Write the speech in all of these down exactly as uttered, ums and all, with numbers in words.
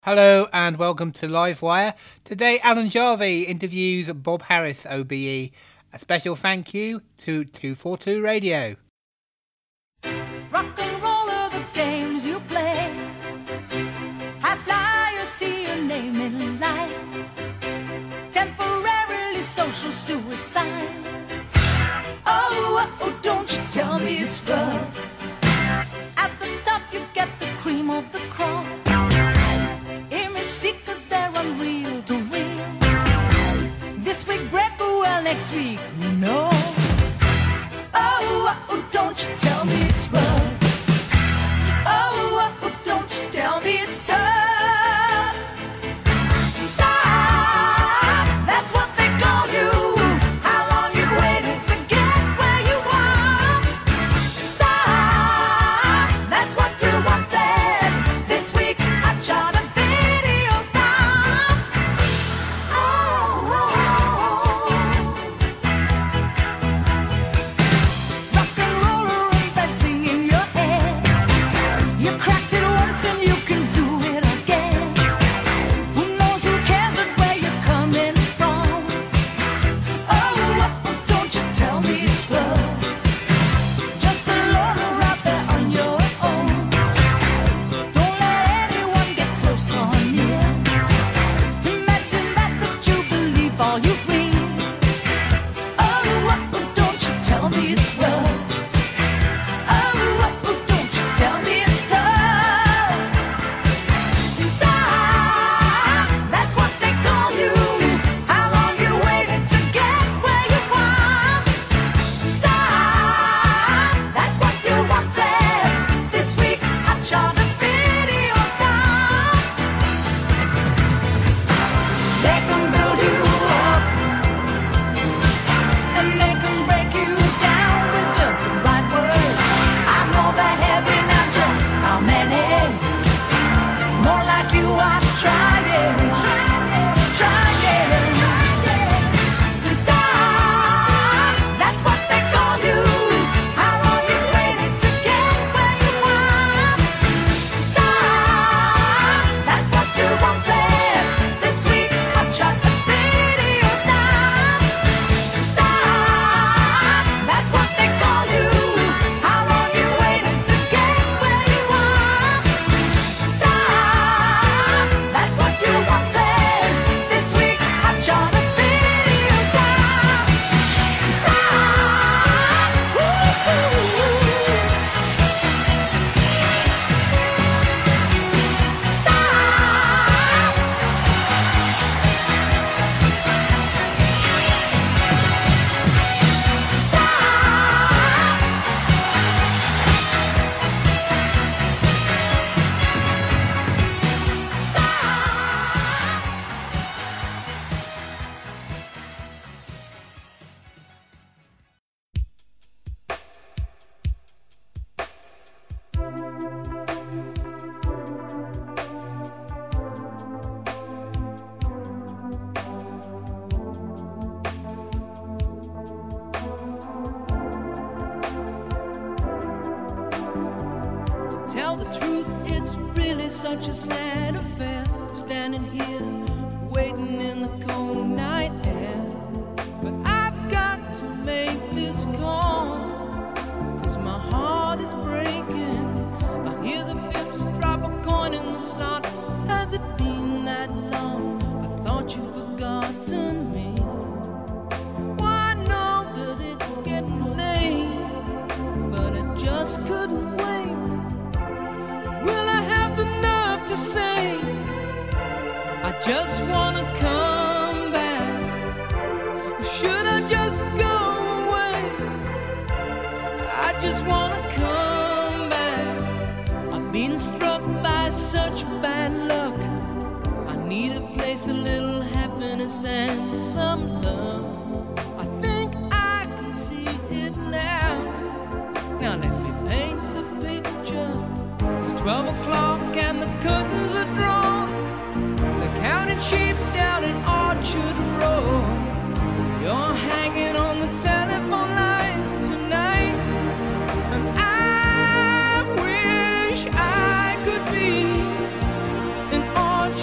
Hello and welcome to Livewire. Today Alan Jarvie interviews Bob Harris O B E. A special thank you to two forty-two Radio. Rock and roll are the games you play. High flyers see your name in lights. Temporarily social suicide. Oh, oh, don't you tell me it's rough. At the top you get the cream of the crop. Image seekers, they're unreal to real. This week bread, well, next week, who knows? Oh, oh, don't you tell me it's rough. Oh, oh, don't you tell me it's tough. Stop, that's what they call you. How long you waited to get where you want. Stop, that's what you wanted. This week I shot a video stop. Oh, oh, oh. Rock and roll ain't that thing in your head. You cracked it once and you can do it again. Who knows, who cares where you're coming from? Oh, oh, don't you tell me it's love. Just a loner out there on your own. Don't let anyone get close on you. Imagine that, that you believe all you read. Oh, oh, don't you tell me it's love. Oh, oh, don't you tell me it's tough. Stop, that's what they call you. How long you waited to get where you want. Stop, that's what you wanted. This week I shot a video stop. They can build you up and they can break you down with just the right words. I know they're heavy, now just how many? More like you, I've tried it, tried it, stop, that's what they call you. How long you waited to get where you want. Stop, that's what you wanted. This week I shot the video stop. Stop, that's what they call you. How long you waited to get where you want. Stop, that's what you wanted. This week I shot a video stop. Stop, woo-hoo. Stop. Tell the truth, it's really such a sad affair. Standing here, waiting in the cold night air. But I've got to make this call, 'cause my heart is breaking. I hear the pips drop a coin in the slot. Has it been that long? I thought you'd forgotten me. Well, I know that it's getting late, but I just couldn't wait. Will I have the nerve to say I just wanna come back? Or should I just go away? I just wanna come back. I've been struck by such bad luck. I need a place, a little happiness and some love. I think I can see it now. Now let me paint the picture. It's twelve o'clock and the curtains are drawn. They're counting sheep down in Orchard Road. You're hanging on the telephone line tonight, and I wish I could be in Orchard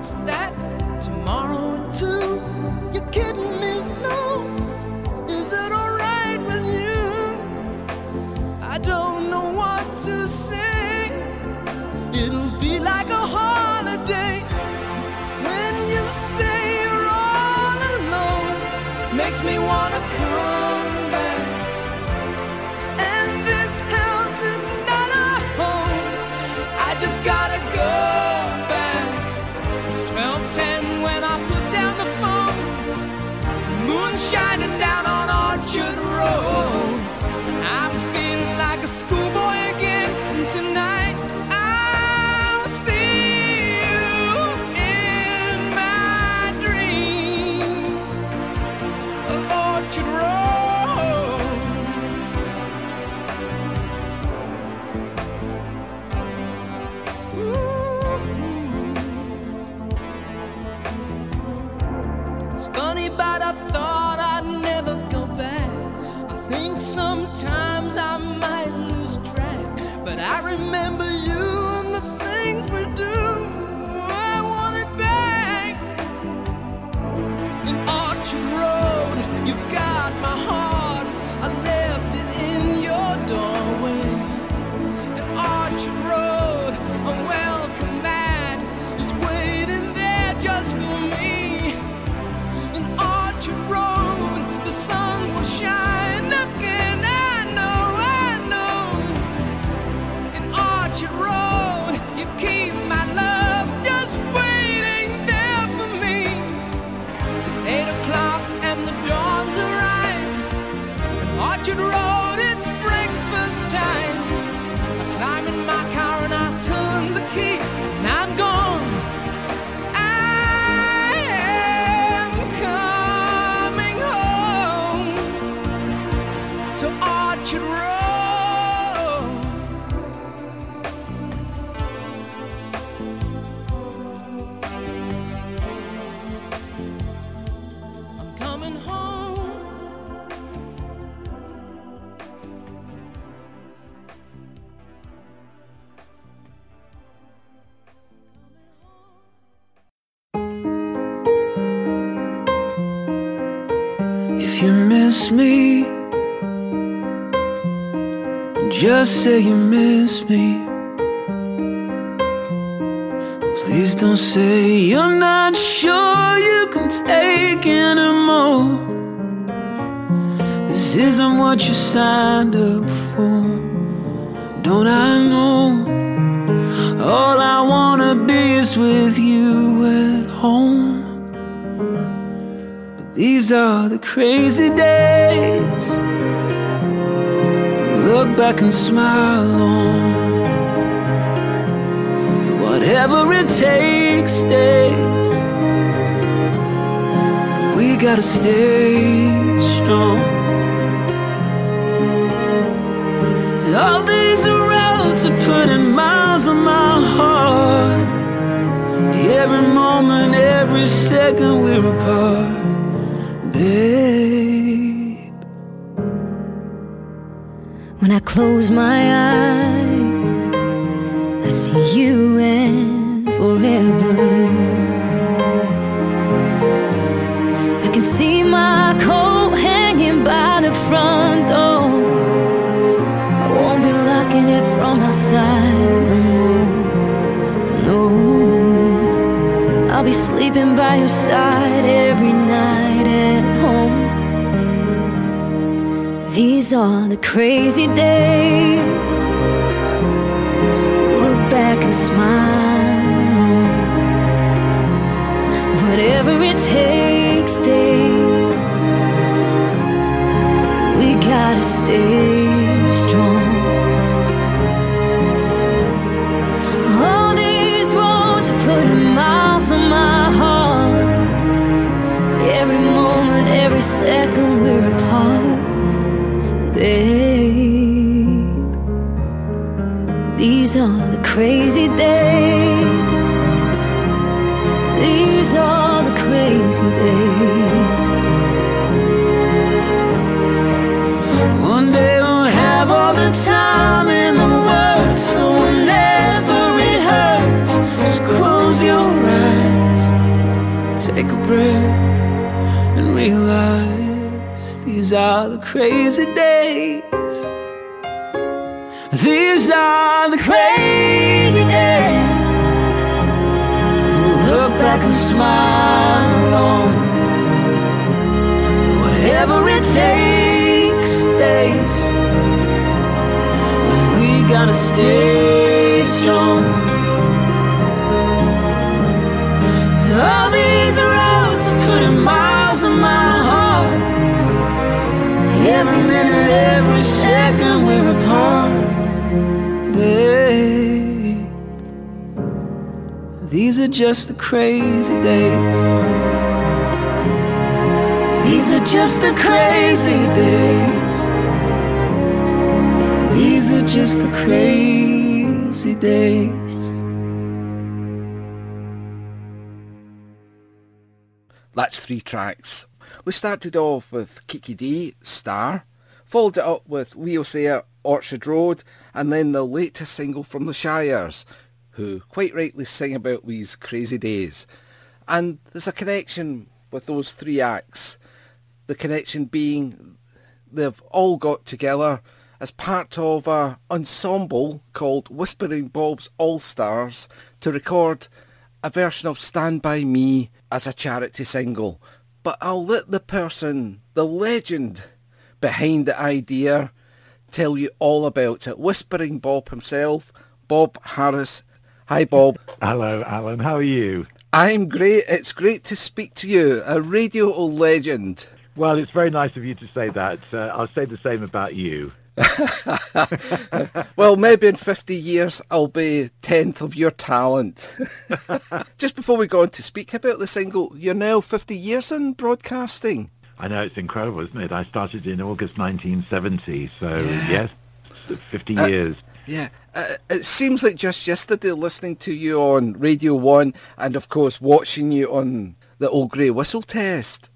what's that? Tomorrow at two? You're kidding me? No. Is it alright with you? I don't know what to say. It'll be like a holiday when you say you're all alone. Makes me wanna come back. And this house is not a home. I just gotta go back. It's twelve ten when I put down the phone. Moon shining down on Orchard Road. I'm feeling like a schoolboy again. And tonight I'll see you in my dreams of Orchard Road. Ooh. It's funny, but I thought I'd never go back. I think sometimes I might lose track, but I remember you and the things we do. I want it back. In Orchard Road, you've got my heart. I left it in your doorway. In Orchard Road, a welcome mat is waiting there just for me. In Orchard Road, the sun will shine again. I know, I know. In Orchard Road, you keep my love just waiting there for me. It's eight o'clock and the dawn's arrived. In Orchard Road, it's breakfast time. I climb in my car and I turn the key, and I'm gone. I am coming home to Orchard Road. I'm coming home. If you miss me, just say you miss me. Please don't say you're not sure you can take anymore. This isn't what you signed up for. Don't I know? All I wanna be is with you at home. These are the crazy days. Look back and smile on. Whatever it takes stays. We gotta stay strong. All these roads are putting miles on my heart. Every moment, every second we're apart. Babe, when I close my eyes, I see you and forever. I can see my coat hanging by the front door. I won't be locking it from outside no more. No, I'll be sleeping by your side every night at home. These are the crazy days. Look back and smile. Whatever it takes days. We gotta stay strong. All these roads are putting miles on my heart. Every moment, every second we're apart. Babe, these are the crazy days. These are the crazy days. one day we'll have all the time in the world. So whenever it hurts, just close your eyes. breath and realize these are the crazy days. These are the crazy days. We'll look back and smile on whatever it takes stays. And we gotta stay strong. All these roads putting miles in my heart. Every minute, every second we're apart. Babe, these are just the crazy days. These are just the crazy days. These are just the crazy days. That's three tracks. We started off with Kiki D, Star, followed it up with Leo Sayer, Orchard Road, and then the latest single from the Shires, who quite rightly sing about these crazy days. And there's a connection with those three acts. The connection being they've all got together as part of an ensemble called Whispering Bob's All-Stars to record a version of Stand By Me as a charity single. But I'll let the person, the legend behind the idea, tell you all about it. Whispering Bob himself, Bob Harris. Hi, Bob. Hello, Alan. How are you? I'm great. It's great to speak to you, a radio legend. Well, it's very nice of you to say that. Uh, I'll say the same about you. Well, maybe in fifty years I'll be tenth of your talent. Just before we go on to speak about the single, you're now fifty years in broadcasting. I know, it's incredible, isn't it? I started in August nineteen seventy, so Yeah. yes, fifty Uh, years. Yeah, uh, it seems like just yesterday listening to you on Radio one and of course watching you on the Old Grey Whistle Test.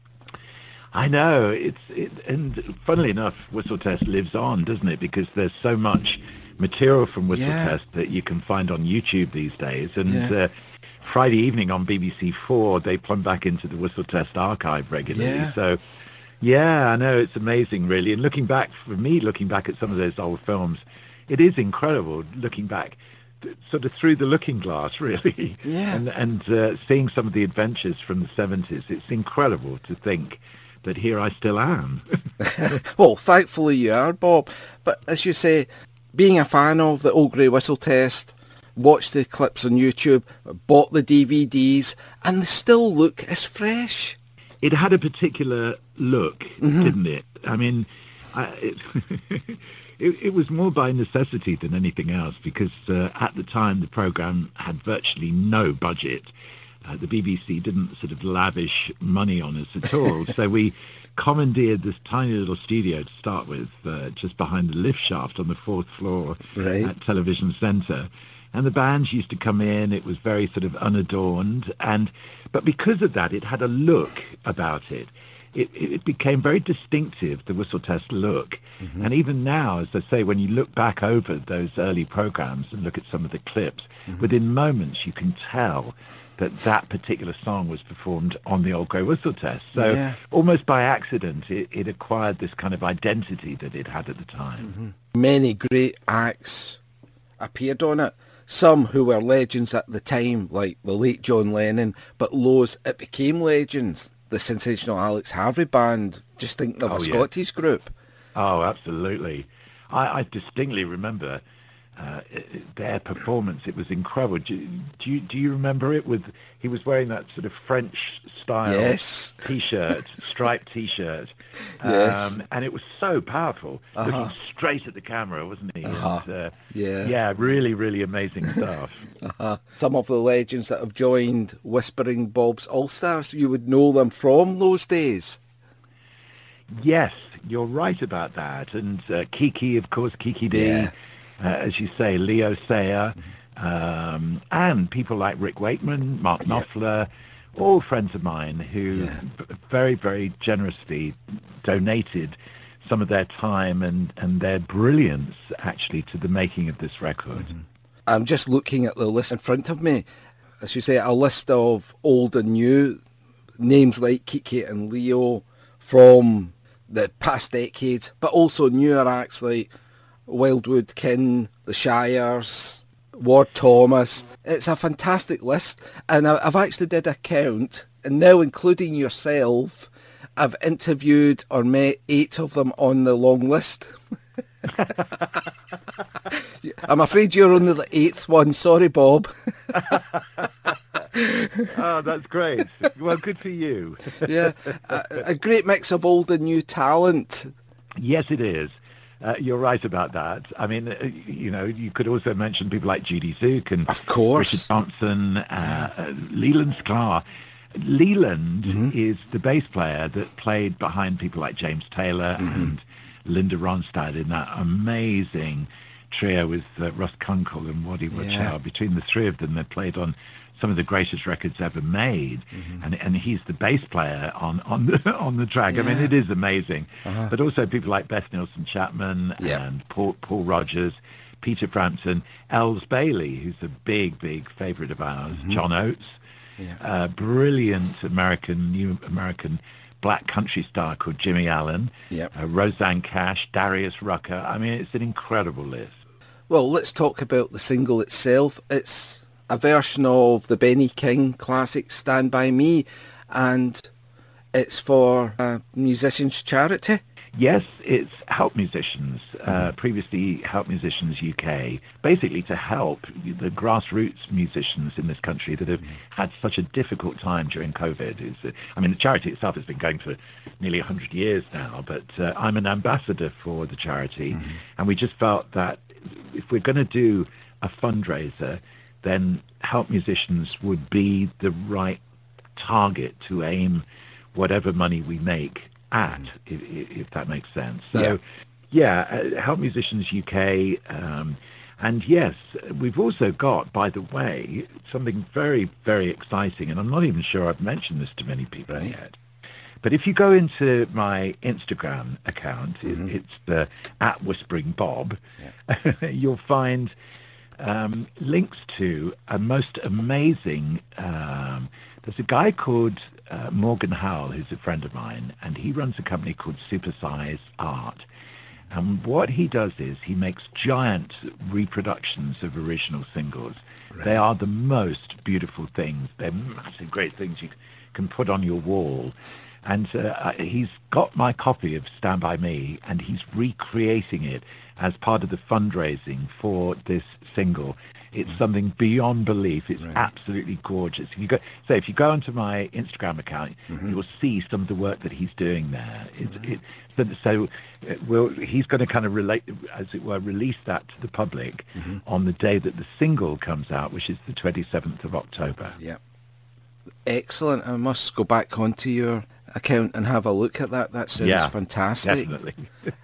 I know, it's it, and funnily enough, Whistle Test lives on, doesn't it? Because there's so much material from Whistle Yeah. Test that you can find on YouTube these days. And Yeah. uh, Friday evening on B B C four, they plumb back into the Whistle Test archive regularly. Yeah. So, yeah, I know, it's amazing, really. And looking back, for me, looking back at some of those old films, it is incredible looking back th- sort of through the looking glass, really. Yeah. And, and uh, seeing some of the adventures from the seventies. It's incredible to think that here I still am. Well, thankfully you are, Bob. But as you say, being a fan of the Old Grey Whistle Test, watched the clips on YouTube, bought the D V Ds, and they still look as fresh. It had a particular look, mm-hmm. didn't it? I mean, I, it, it, it was more by necessity than anything else, because uh, at the time the programme had virtually no budget. Uh, the B B C didn't sort of lavish money on us at all. So we commandeered this tiny little studio to start with, uh, just behind the lift shaft on the fourth floor Right. at Television Centre. And the bands used to come in. It was very sort of unadorned. and But because of that, it had a look about it. It, it became very distinctive, the Whistle Test look. Mm-hmm. And even now, as I say, when you look back over those early programmes and look at some of the clips, mm-hmm. within moments you can tell that that particular song was performed on the Old Grey Whistle Test. So Yeah. almost by accident, it, it acquired this kind of identity that it had at the time. Mm-hmm. Many great acts appeared on it. Some who were legends at the time, like the late John Lennon, but those it became legends. The sensational Alex Harvey Band, just thinking of Oh, a yeah. Scottish group. Oh, absolutely. I, I distinctly remember uh, their performance. It was incredible. Do, you- do you do you remember it? With he was wearing that sort of French style Yes. t-shirt, striped t-shirt, Yes. um, and it was so powerful. Uh-huh. Looking straight at the camera, wasn't he? Uh-huh. And, uh, Yeah. yeah, really, really amazing stuff. Uh-huh. Some of the legends that have joined Whispering Bob's All-Stars, you would know them from those days. Yes, you're right about that. And uh, Kiki, of course, Kiki D, Yeah. uh, as you say, Leo Sayer, um, and people like Rick Wakeman, Mark Knopfler, all friends of mine who Yeah. b- very, very generously donated some of their time and, and their brilliance, actually, to the making of this record. I'm just looking at the list in front of me. As you say, a list of old and new names like Kiki and Leo from the past decades, but also newer acts like Wildwood Kin, The Shires, Ward Thomas. It's a fantastic list, and I- I've actually did a count, and now including yourself, I've interviewed or met eight of them on the long list. I'm afraid you're only the eighth one. Sorry, Bob. Oh, that's great. Well, good for you. Yeah, a, a great mix of old and new talent. Yes, it is. Uh, you're right about that. I mean, uh, you know, you could also mention people like Judy Zook and Of course. Richard Johnson, uh, uh, Leland Sklar. Leland Mm-hmm. is the bass player that played behind people like James Taylor Mm-hmm. and Linda Ronstadt in that amazing trio with uh, Russ Kunkel and Waddy Wachau. Yeah. Between the three of them, they played on some of the greatest records ever made, Mm-hmm. and and he's the bass player on on the on the track. I mean, Yeah. it is amazing. Uh-huh. But also people like Beth Nielsen Chapman Yeah. and Paul Paul Rogers, Peter Frampton, Els Bailey, who's a big big favourite of ours, John Oates, Mm-hmm. Yeah. uh, brilliant American new American black country star called Jimmy Allen, Yep. uh, Roseanne Cash, Darius Rucker. I mean, it's an incredible list. Well, let's talk about the single itself. It's a version of the Benny King classic Stand By Me, and it's for a musician's charity. Yes, it's Help Musicians, uh, previously Help Musicians U K, basically to help the grassroots musicians in this country that have had such a difficult time during COVID. It's, uh, I mean, the charity itself has been going for nearly one hundred years now, but uh, I'm an ambassador for the charity, and we just felt that if we're going to do a fundraiser, then Help Musicians would be the right target to aim whatever money we make at, if, if that makes sense. So, yeah, uh, Help Musicians U K, um, and yes, we've also got, by the way, something very, very exciting, and I'm not even sure I've mentioned this to many people Right. yet. But if you go into my Instagram account, it, it's the at Whispering Bob, you'll find um, links to a most amazing. Um, there's a guy called uh, Morgan Howell, who's a friend of mine, and he runs a company called Supersize Art. And what he does is he makes giant reproductions of original singles. They are the most beautiful things. They're massive, great things you can put on your wall. And uh, he's got my copy of Stand By Me, and he's recreating it as part of the fundraising for this single. It's something beyond belief. It's absolutely gorgeous. If you go, so if you go onto my Instagram account, you'll see some of the work that he's doing there. It's, it, so, so uh, we'll, he's going to kind of relate, as it were, release that to the public on the day that the single comes out, which is the twenty-seventh of October. Yeah. Excellent. I must go back onto your account and have a look at that. That sounds Yeah, fantastic. Definitely.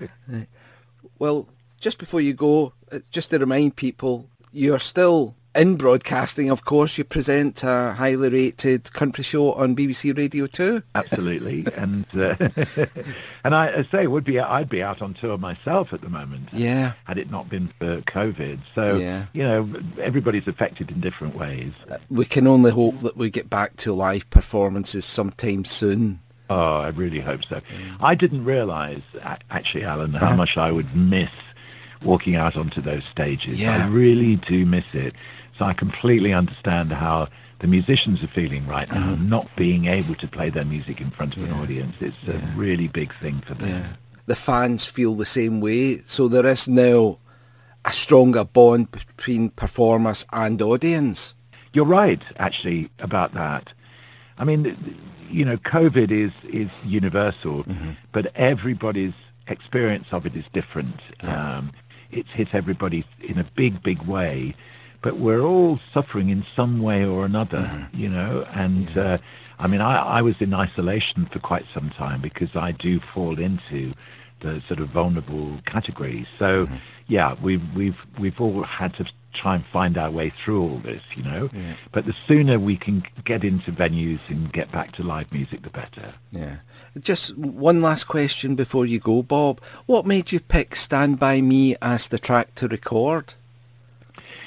Well, just before you go, uh, just to remind people, you're still in broadcasting, of course. You present a highly rated country show on B B C Radio two. Absolutely, and uh, and I, I say would be I'd be out on tour myself at the moment. Yeah. Had it not been for COVID, so Yeah. you know everybody's affected in different ways. We can only hope that we get back to live performances sometime soon. Oh, I really hope so. I didn't realise a- actually, Alan, how much I would miss walking out onto those stages. Yeah. I really do miss it. So I completely understand how the musicians are feeling right now, not being able to play their music in front of an audience. It's a really big thing for them. The fans feel the same way, so there is now a stronger bond between performers and audience. You're right, actually, about that. I mean, you know, COVID is, is universal, but everybody's experience of it is different. Um, it's hit everybody in a big, big way, but we're all suffering in some way or another, you know, and uh, I mean, I, I was in isolation for quite some time because I do fall into the sort of vulnerable category. So, yeah, we've, we've, we've all had to try and find our way through all this, you know, but the sooner we can get into venues and get back to live music, the better. Yeah. Just one last question before you go, Bob. What made you pick Stand By Me as the track to record?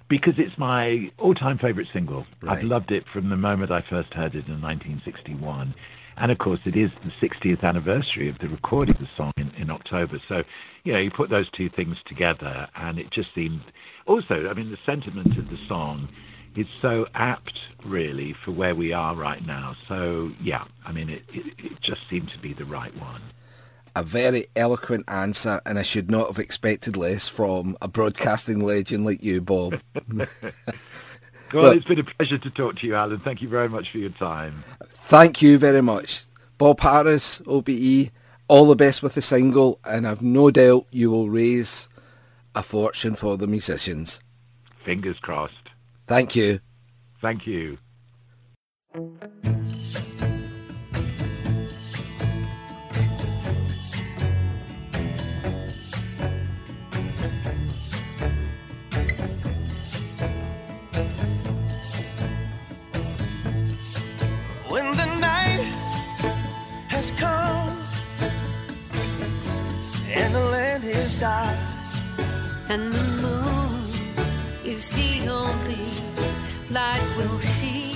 Because it's my all-time favourite single. Right. I've loved it from the moment I first heard it in nineteen sixty-one. And, of course, it is the sixtieth anniversary of the recording of the song in, in October. So, you know, you put those two things together, and it just seemed... Also, I mean, the sentiment of the song is so apt, really, for where we are right now. So, yeah, I mean, it, it, it just seemed to be the right one. A very eloquent answer, and I should not have expected less from a broadcasting legend like you, Bob. Well, Well, it's been a pleasure to talk to you, Alan. Thank you very much for your time. Thank you very much. Bob Harris, O B E, all the best with the single, and I've no doubt you will raise a fortune for the musicians. Fingers crossed. Thank you. Thank you. When the night has come and the land is dark And the moon is the only light we'll see.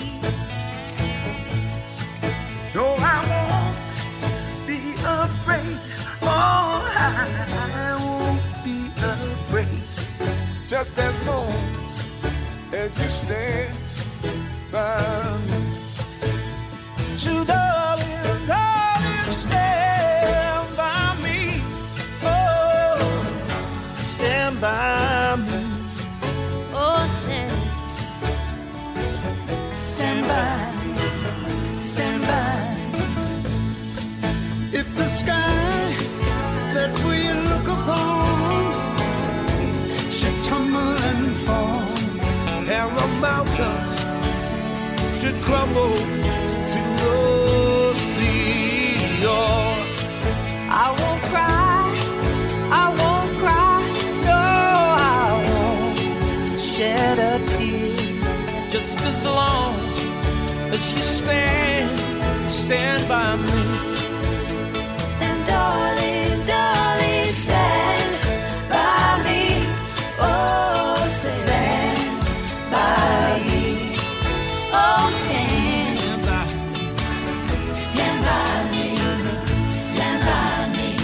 no, I won't be afraid. Oh, I won't be afraid. Just as long as you stand by me. So darling, darling, stand by me. Oh, stand by me. Oh, stand, stand by, stand by. If the sky that we look upon should tumble and fall, and the mountains should crumble to the sea, oh, I won't cry, I won't cry, no, I won't shed a tear. Just as long as you stand, stand by me. And darling, darling, stand by me. Oh, stand by me. Oh, stand, Stand by. stand by me. Stand by me.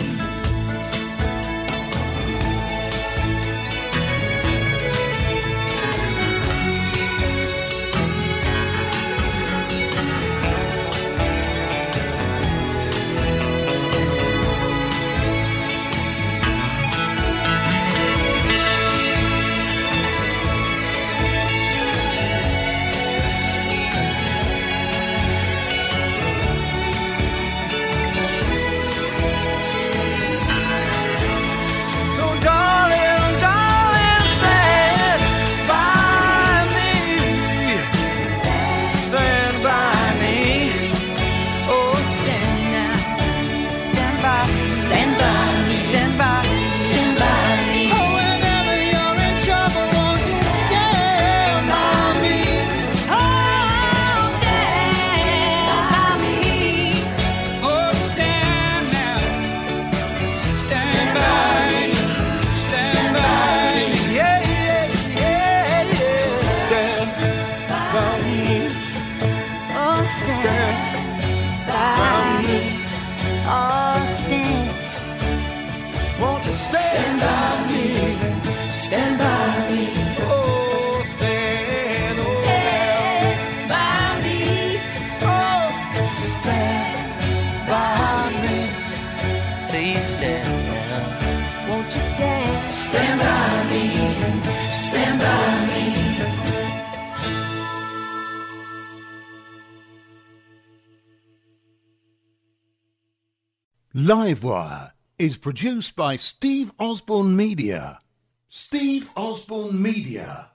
so darling, darling, stand by me. Stand by me. Oh, stand now. Stand by, stand by me. Stand by, stand by me. Oh, whenever you're in trouble, won't you stand by me? Oh, stand by me. Oh, stand now. Stand by me. Stand by me. Yeah, yeah, yeah, yeah. Stand by me. Oh, stand by me. Oh, stand. Won't you stand by me? Stand by me. Oh, stand, oh, Stand by me. oh, stand by me. Please stand now. Won't you stand? Stand by me. Stand by me. Livewire is produced by Steve Osborne Media. Steve Osborne Media.